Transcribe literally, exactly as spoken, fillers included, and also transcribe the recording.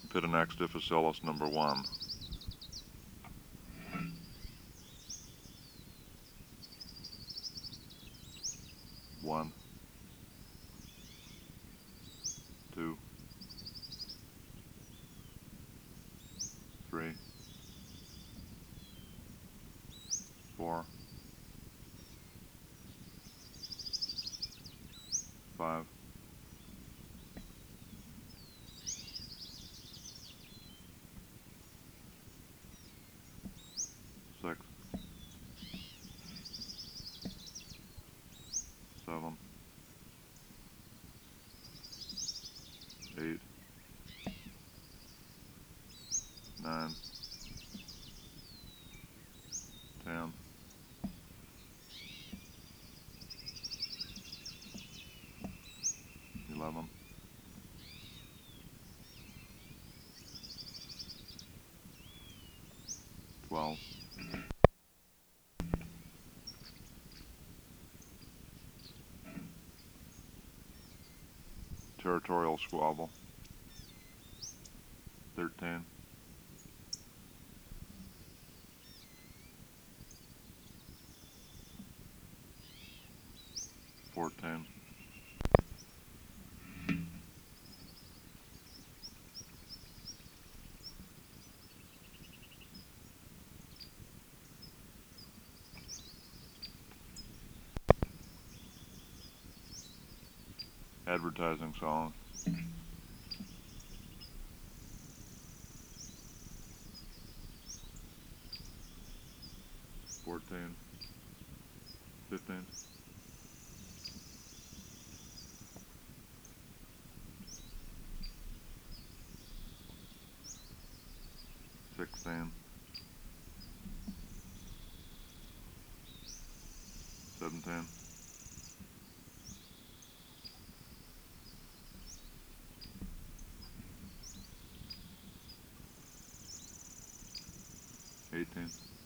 Pittonax difficile number one. One, two, three, four, five, six, seven, eight, nine, ten, eleven, twelve, territorial squabble, thirteen, fourteen, advertising song, fourteen, fifteen, sixteen, seventeen, eighteen,